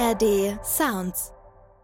ARD Sounds.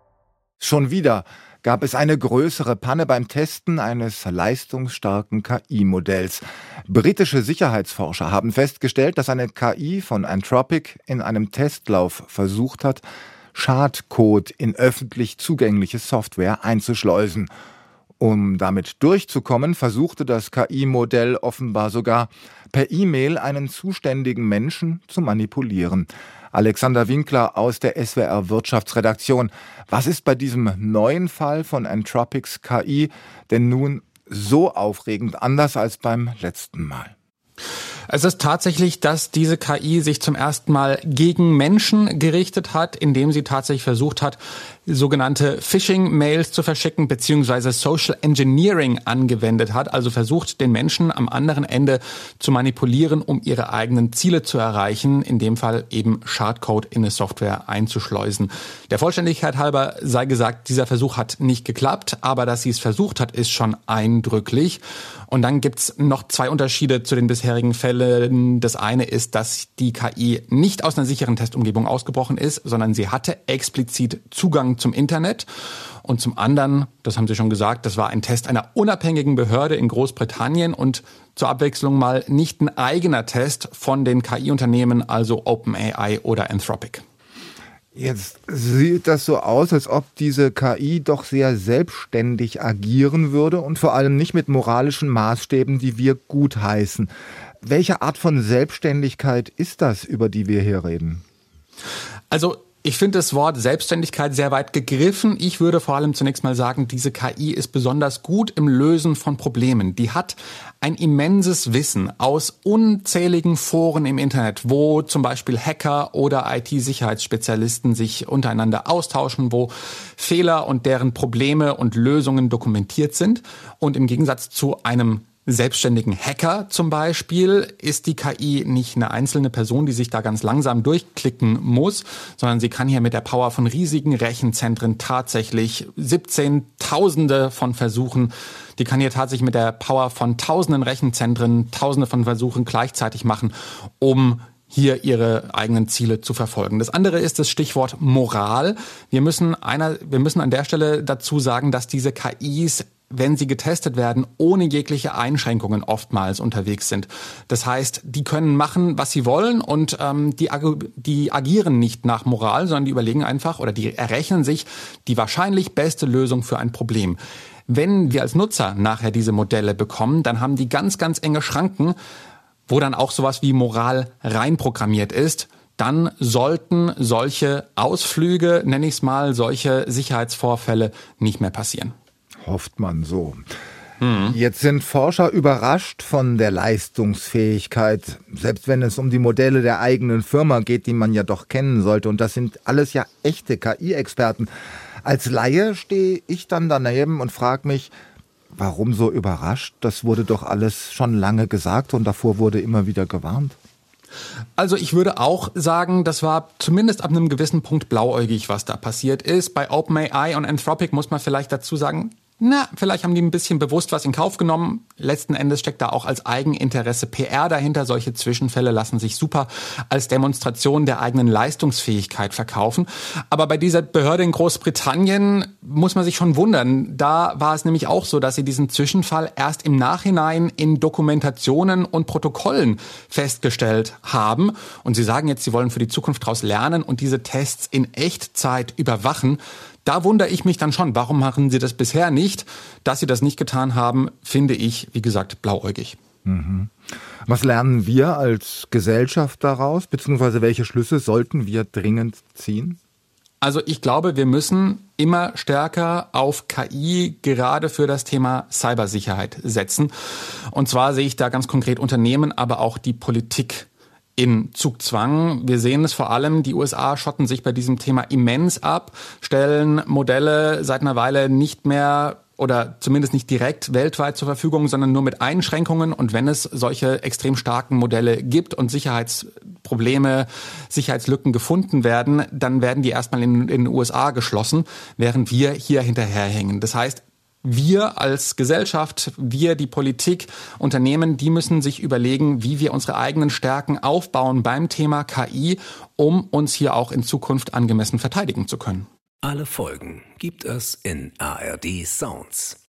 Schon wieder gab es eine größere Panne beim Testen eines leistungsstarken KI-Modells. Britische Sicherheitsforscher haben festgestellt, dass eine KI von Anthropic in einem Testlauf versucht hat, Schadcode in öffentlich zugängliche Software einzuschleusen. Um damit durchzukommen, versuchte das KI-Modell offenbar sogar per E-Mail einen zuständigen Menschen zu manipulieren. Alexander Winkler aus der SWR Wirtschaftsredaktion. Was ist bei diesem neuen Fall von Anthropics KI denn nun so aufregend, anders als beim letzten Mal? Es ist tatsächlich, dass diese KI sich zum ersten Mal gegen Menschen gerichtet hat, indem sie tatsächlich versucht hat, sogenannte Phishing-Mails zu verschicken, beziehungsweise Social Engineering angewendet hat, also versucht, den Menschen am anderen Ende zu manipulieren, um ihre eigenen Ziele zu erreichen, in dem Fall eben Schadcode in eine Software einzuschleusen. Der Vollständigkeit halber sei gesagt, dieser Versuch hat nicht geklappt, aber dass sie es versucht hat, ist schon eindrücklich. Und dann gibt's noch zwei Unterschiede zu den bisherigen Fällen. Das eine ist, dass die KI nicht aus einer sicheren Testumgebung ausgebrochen ist, sondern sie hatte explizit Zugang zum Internet. Und zum anderen, das haben Sie schon gesagt, das war ein Test einer unabhängigen Behörde in Großbritannien und zur Abwechslung mal nicht ein eigener Test von den KI-Unternehmen, also OpenAI oder Anthropic. Jetzt sieht das so aus, als ob diese KI doch sehr selbstständig agieren würde und vor allem nicht mit moralischen Maßstäben, die wir gutheißen. Welche Art von Selbstständigkeit ist das, über die wir hier reden? Also ich finde das Wort Selbstständigkeit sehr weit gegriffen. Ich würde vor allem zunächst mal sagen, diese KI ist besonders gut im Lösen von Problemen. Die hat ein immenses Wissen aus unzähligen Foren im Internet, wo zum Beispiel Hacker oder IT-Sicherheitsspezialisten sich untereinander austauschen, wo Fehler und deren Probleme und Lösungen dokumentiert sind. Und im Gegensatz zu einem selbstständigen Hacker zum Beispiel ist die KI nicht eine einzelne Person, die sich da ganz langsam durchklicken muss, sondern sie kann hier mit der Power von riesigen Rechenzentren tatsächlich 17.000 von Versuchen, die kann hier tatsächlich mit der Power von tausenden Rechenzentren Tausende von Versuchen gleichzeitig machen, um hier ihre eigenen Ziele zu verfolgen. Das andere ist das Stichwort Moral. Wir müssen an der Stelle dazu sagen, dass diese KIs, wenn sie getestet werden, ohne jegliche Einschränkungen oftmals unterwegs sind. Das heißt, die können machen, was sie wollen und die agieren nicht nach Moral, sondern die überlegen einfach oder die errechnen sich die wahrscheinlich beste Lösung für ein Problem. Wenn wir als Nutzer nachher diese Modelle bekommen, dann haben die ganz, ganz enge Schranken, wo dann auch sowas wie Moral reinprogrammiert ist. Dann sollten solche Ausflüge, nenne ich es mal, solche Sicherheitsvorfälle nicht mehr passieren. Hofft man so. Jetzt sind Forscher überrascht von der Leistungsfähigkeit, selbst wenn es um die Modelle der eigenen Firma geht, die man ja doch kennen sollte. Und das sind alles ja echte KI-Experten. Als Laie stehe ich dann daneben und frage mich, warum so überrascht? Das wurde doch alles schon lange gesagt und davor wurde immer wieder gewarnt. Also ich würde auch sagen, das war zumindest ab einem gewissen Punkt blauäugig, was da passiert ist. Bei OpenAI und Anthropic muss man vielleicht dazu sagen, vielleicht haben die ein bisschen bewusst was in Kauf genommen. Letzten Endes steckt da auch als Eigeninteresse PR dahinter. Solche Zwischenfälle lassen sich super als Demonstration der eigenen Leistungsfähigkeit verkaufen. Aber bei dieser Behörde in Großbritannien muss man sich schon wundern. Da war es nämlich auch so, dass sie diesen Zwischenfall erst im Nachhinein in Dokumentationen und Protokollen festgestellt haben. Und sie sagen jetzt, sie wollen für die Zukunft daraus lernen und diese Tests in Echtzeit überwachen. Da wundere ich mich dann schon, warum machen sie das bisher nicht? Dass sie das nicht getan haben, finde ich, wie gesagt, blauäugig. Was lernen wir als Gesellschaft daraus, beziehungsweise welche Schlüsse sollten wir dringend ziehen? Also ich glaube, wir müssen immer stärker auf KI gerade für das Thema Cybersicherheit setzen. Und zwar sehe ich da ganz konkret Unternehmen, aber auch die Politik in Zugzwang. Wir sehen es vor allem, die USA schotten sich bei diesem Thema immens ab, stellen Modelle seit einer Weile nicht mehr oder zumindest nicht direkt weltweit zur Verfügung, sondern nur mit Einschränkungen. Und wenn es solche extrem starken Modelle gibt und Sicherheitsprobleme, Sicherheitslücken gefunden werden, dann werden die erstmal in den USA geschlossen, während wir hier hinterherhängen. Das heißt, wir als Gesellschaft, wir, die Politik, Unternehmen, die müssen sich überlegen, wie wir unsere eigenen Stärken aufbauen beim Thema KI, um uns hier auch in Zukunft angemessen verteidigen zu können. Alle Folgen gibt es in ARD Sounds.